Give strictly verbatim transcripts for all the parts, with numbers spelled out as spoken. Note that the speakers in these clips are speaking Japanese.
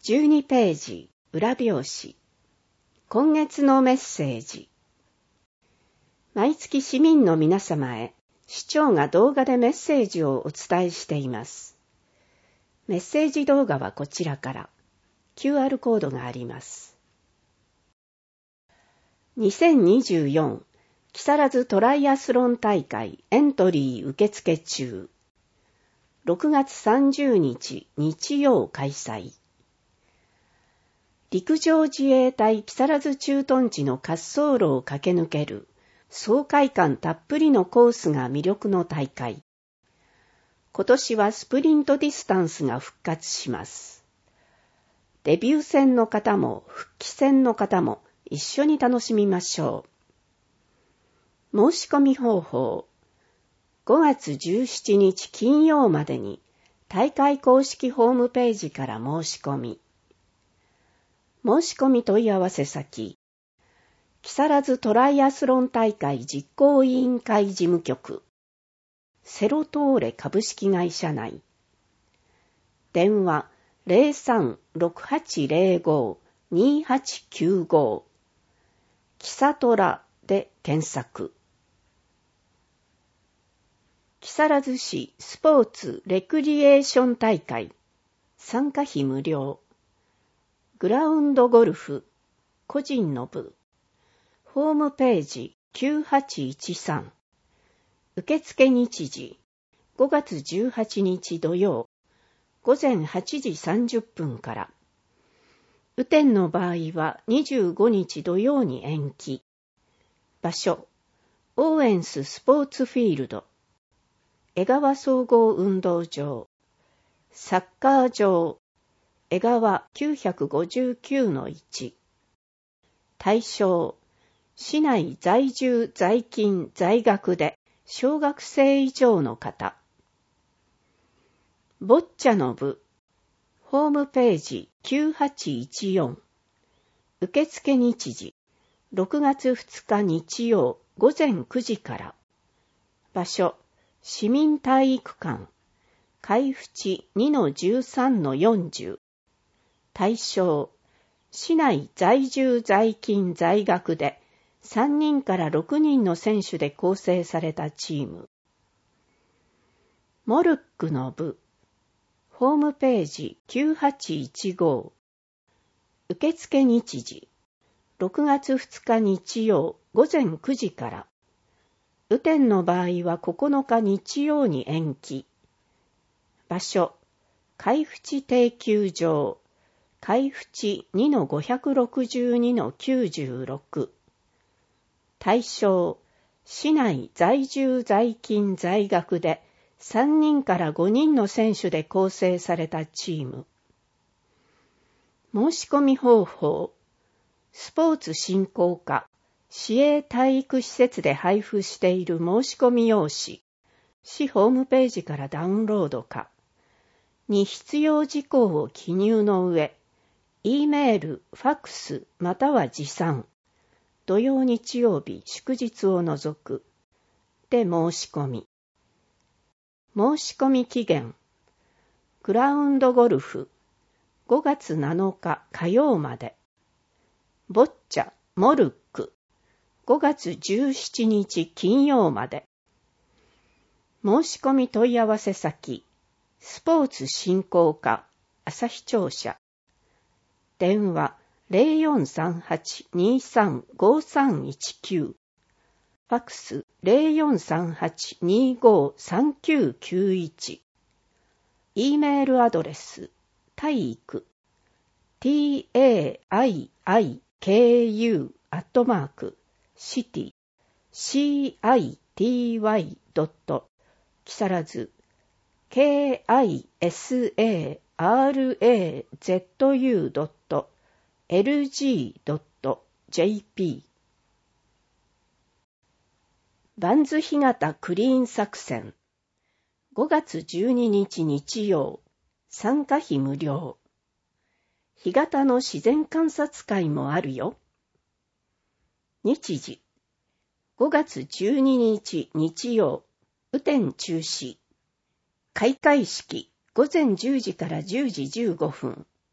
じゅうにページ裏表紙。今月のメッセージ。毎月市民の皆様へ市長が動画でメッセージをお伝えしています。メッセージ動画はこちらから キューアール コードがあります。にせんにじゅうよん木更津トライアスロン大会エントリー受付中。ろくがつさんじゅうにち日曜開催。陸上自衛隊木更津駐屯地の滑走路を駆け抜ける爽快感たっぷりのコースが魅力の大会。今年はスプリントディスタンスが復活します。デビュー戦の方も復帰戦の方も一緒に楽しみましょう。申し込み方法。ごがつじゅうしちにち金曜までに大会公式ホームページから申し込み。申し込み問い合わせ先。木更津トライアスロン大会実行委員会事務局。セロトーレ株式会社内。電話 ゼロさん ろくはちゼロご にはちきゅうご。キサトラで検索。木更津市スポーツレクリエーション大会。参加費無料。グラウンドゴルフ。個人の部。ホームページきゅうはちいちさん。受付日時。ごがつじゅうはちにち土曜。午前はちじさんじゅっぷんから。雨天の場合はにじゅうごにち土曜に延期。場所。オーエンススポーツフィールド。江川総合運動場。サッカー場。江川 きゅうひゃくごじゅうきゅうのいち。対象。市内在住在勤在学で小学生以上の方。ボッチャの部。ホームページきゅうはちいちよん。受付日時。ろくがつふつか日曜午前くじから。場所。市民体育館。海淵 にのじゅうさんのよんじゅう。対象。市内在住在勤在学でさんにんからろくにんの選手で構成されたチーム。モルックの部。ホームページきゅうはちいちご。受付日時。ろくがつふつか日曜午前くじから。雨天の場合はここのか日曜に延期。場所。海淵定休場。海淵 にのごひゃくろくじゅうにのきゅうじゅうろく。対象。市内在住在勤在学でさんにんからごにんの選手で構成されたチーム。申し込み方法。スポーツ振興課。市営体育施設で配布している申し込み用紙。市ホームページからダウンロードか。に必要事項を記入の上、E メール、ファックスまたは持参。土曜日曜日祝日を除く。で申し込み。申し込み期限。グラウンドゴルフ。ごがつなのか火曜まで。ボッチャ、モルック。ごがつじゅうしちにち金曜まで。申し込み問い合わせ先。スポーツ振興課、旭庁舎。電話 ゼロよんさんはち にさん ごさんいちきゅう。ファックス ゼロよんさんはち にご さんきゅうきゅういち。E メールアドレス、体育、ティーエーアイアイケーユー アットマーク、シティ、シーアイティーワイ ドット、木更津、ケーアイエスエーアールエーゼットユー ドット エルジー ドット ジェーピー。バンズ干潟クリーン作戦。ごがつじゅうににち日曜。参加費無料。干潟の自然観察会もあるよ。日時。ごがつじゅうににち日曜。雨天中止。開会式。午前じゅうじからじゅうじじゅうごふん。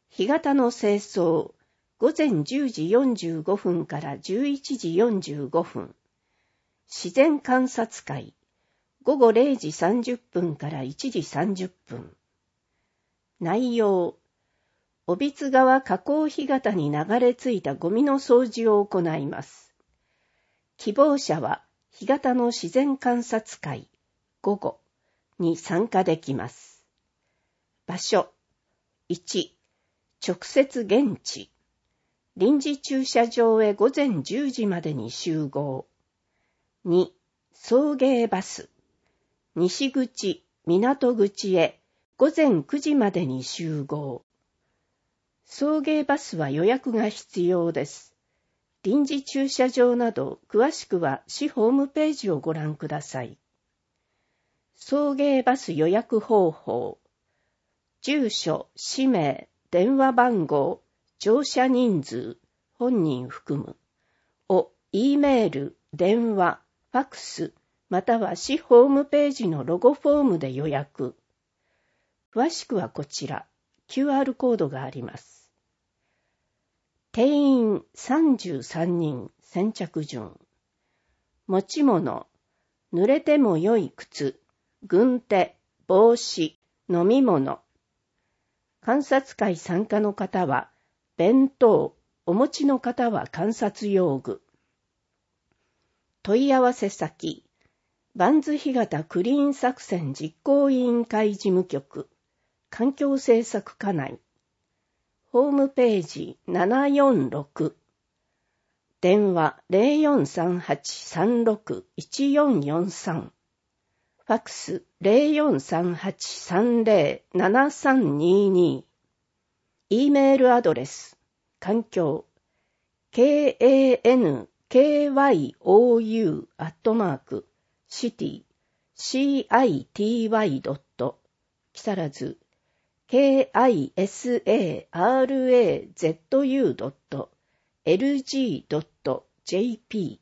干潟の清掃、ごぜんじゅうじよんじゅうごふんからじゅういちじよんじゅうごふん。自然観察会、ごごれいじさんじゅっぷんからいちじさんじゅっぷん。内容、小櫃川河口干潟に流れ着いたゴミの掃除を行います。希望者は干潟の自然観察会午後に参加できます。場所、いち、直接現地。臨時駐車場へごぜんじゅうじまでに集合。に、送迎バス。西口、港口へごぜんくじまでに集合。送迎バスは予約が必要です。臨時駐車場など詳しくは市ホームページをご覧ください。送迎バス予約方法。住所、氏名、電話番号、乗車人数、本人含むを E メール、電話、ファクス、または市ホームページのロゴフォームで予約。詳しくはこちら、キューアール コードがあります。定員さんじゅうさんにん先着順。持ち物、濡れても良い靴、軍手、帽子、飲み物。観察会参加の方は、弁当、お持ちの方は観察用具。問い合わせ先、万津干潟クリーン作戦実行委員会事務局、環境政策課内。ホームページななよんろく。電話 ゼロよんさんはちさんろくいちよんよんさん。ファックス ゼロよんさんはちさんゼロななさんにに。E メールアドレス、環境、ケーエーエヌケーワイオーユー アットマーク、シティ、シーアイティーワイ ドット、木更津、ケーアイエスエーアールエーゼットユー ドット、エルジー ドット ジェーピ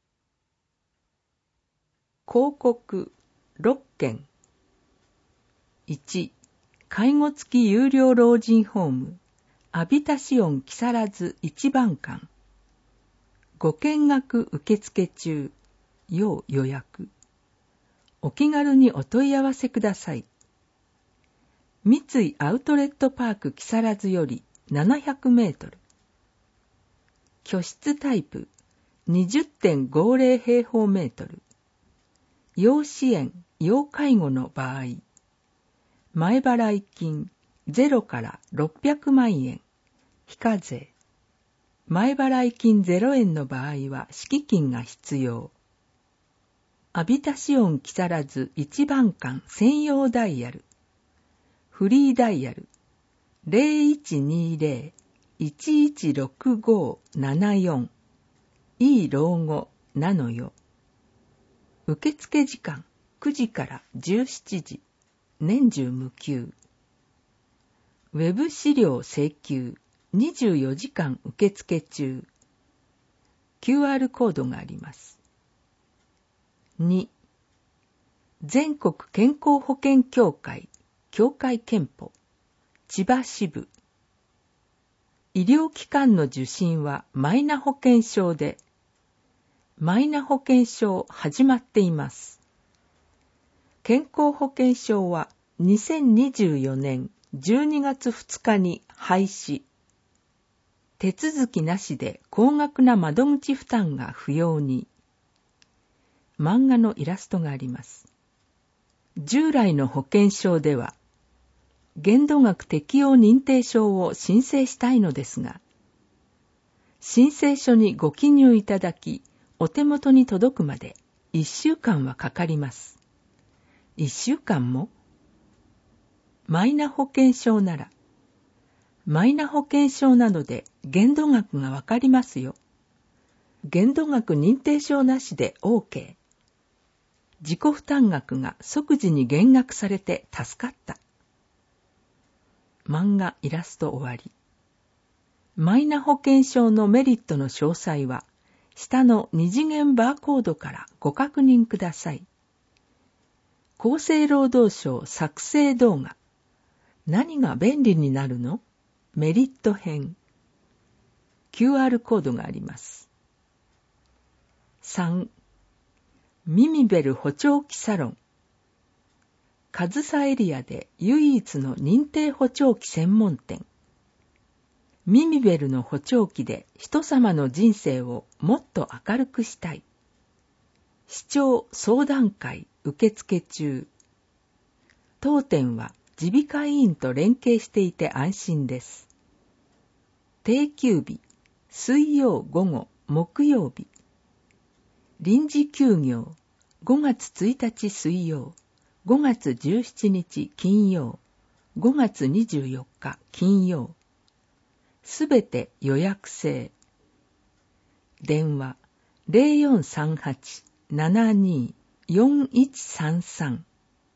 ー。広告ろっけん。いち、介護付き有料老人ホーム、アビタシオン木更津一番館。ご見学受付中、要予約。お気軽にお問い合わせください。三井アウトレットパーク木更津よりななひゃくメートル。居室タイプ にじゅってんごゼロ 平方メートル。要支援・要介護の場合、前払い金ゼロからろっぴゃくまんえん、非課税。前払い金ゼロえんの場合は敷金が必要。アビタシオン木更津一番館専用ダイヤル。フリーダイヤル ゼロいちにゼロ いちいちろくごななよん。いい老後なのよ。受付時間くじからじゅうしちじ。年中無休。ウェブ資料請求にじゅうよじかん受付中。キューアール コードがあります。に、全国健康保険協会協会憲法千葉支部。医療機関の受診はマイナ保険証で、マイナ保険証始まっています。健康保険証はにせんにじゅうよねんじゅうにがつふつかに廃止。手続きなしで高額な窓口負担が不要に。漫画のイラストがあります。従来の保険証では、限度額適用認定証を申請したいのですが、申請書にご記入いただき、お手元に届くまでいっしゅうかんはかかります。いっしゅうかんも？マイナ保険証なら、マイナ保険証などで限度額がわかりますよ。限度額認定証なしで OK。自己負担額が即時に減額されて助かった。漫画イラスト終わり。マイナ保険証のメリットの詳細は、下の二次元バーコードからご確認ください。厚生労働省作成動画。何が便利になるの？ メリット編。キューアール コードがあります。さん、ミミベル補聴器サロン。上総エリアで唯一の認定補聴器専門店。ミミベルの補聴器で人様の人生をもっと明るくしたい。視聴相談会受付中。当店は耳鼻科医院と連携していて安心です。定休日、水曜午後、木曜日。臨時休業、ごがつついたち水曜、ごがつじゅうしちにち金曜、ごがつにじゅうよっか金曜。すべて予約制。電話 ゼロよんさんはち ななによんいちさんさん。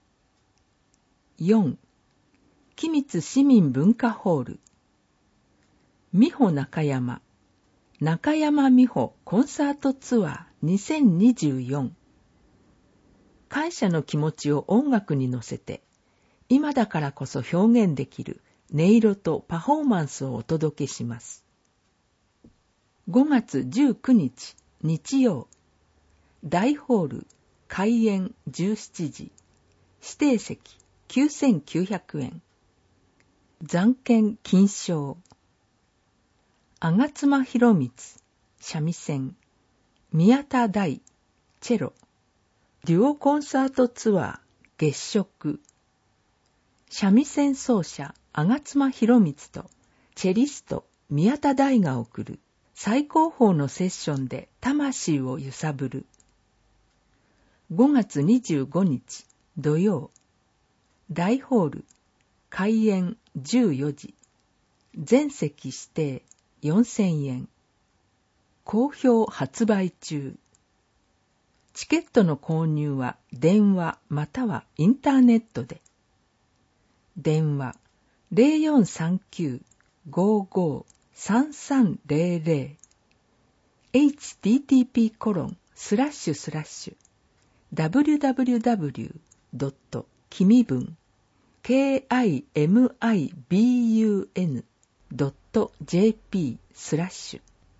よん、君津市民文化ホール。美穂中山、中山美穂コンサートツアーにせんにじゅうよん。感謝の気持ちを音楽に乗せて、今だからこそ表現できる音色とパフォーマンスをお届けします。ごがつじゅうくにち日曜、大ホール開演じゅうしちじ、指定席きゅうせんきゅうひゃくえん。残券金賞。吾妻博光、三味線、宮田大、チェロ、デュオコンサートツアー月食。三味線奏者吾妻博光とチェリスト宮田大が送る最高峰のセッションで魂を揺さぶる。ごがつにじゅうごにち土曜、大ホール開演じゅうよじ、全席指定よんせんえん。好評発売中。チケットの購入は電話またはインターネットで。電話 ゼロよんさんきゅう ごーごー さんさんゼロゼロ エイチティーティーピー コロンスラッシュスラッシュ ダブリューダブリューダブリュー ドット キミブン ケーアイエムアイビーユーエヌ ドット ジェーピー スラッシュ。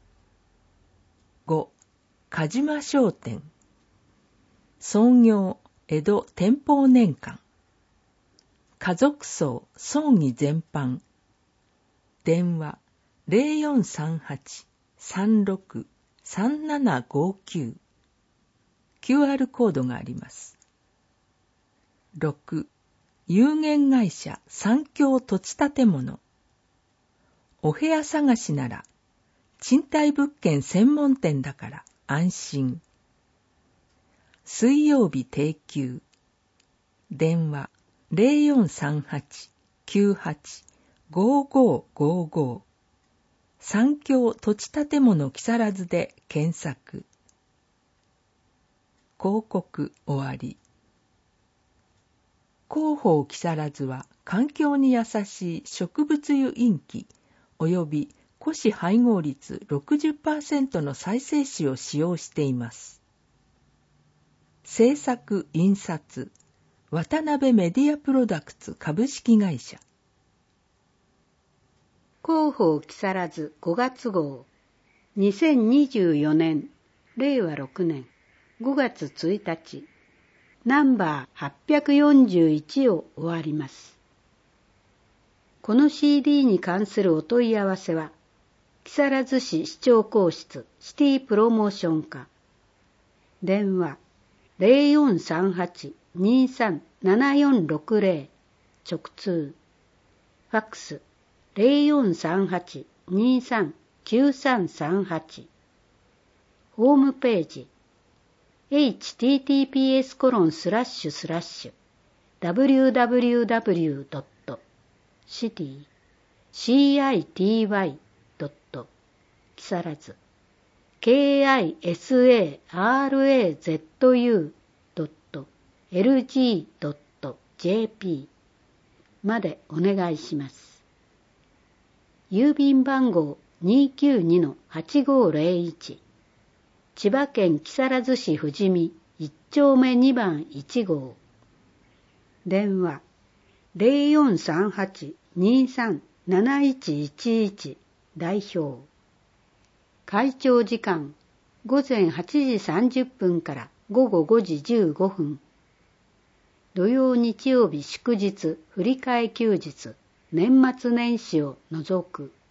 ご、鹿島商店。創業江戸天保年間。家族葬葬儀全般。電話 ゼロよんさんはち さんろく さんななごきゅう。キューアール コードがあります。ろく、有限会社三共土地建物。お部屋探しなら賃貸物件専門店だから安心。水曜日定休。電話 ゼロよんさんはち きゅうはち ごーごーごーごー。三共土地建物木更津で検索。広告終わり。広報木更津は環境に優しい植物油インキおよび古紙配合率 ろくじゅっパーセント の再生紙を使用しています。制作印刷渡辺メディアプロダクツ株式会社。 広報木更津ごがつ号にせんにじゅうよねんれいわろくねんごがつついたちナンバーはっぴゃくよんじゅういちを終わります。この シーディー に関するお問い合わせは木更津市市長公室シティプロモーション課。電話 ゼロよんさんはち にさん ななよんろくゼロ 直通。ファックス ゼロよんさんはち にさん きゅうさんさんはち。ホームページ エイチティーティーピーエス コロンスラッシュスラッシュ ダブリューダブリューダブリュー ドット シティ シーアイティーワイ ドット 木更津 ケーアイエスエーアールエーゼットユー ドット エルジー ドット ジェーピー までお願いします。郵便番号 にーきゅうにのはちごーゼロいち 千葉県木更津市富士見いち丁目にばんいち号。電話 ゼロよんさんはち にさんなないちいちいち代表。会長時間ごぜんはちじさんじゅっぷんからごごごじじゅうごふん。土曜日曜日祝日振り替え休日年末年始を除く。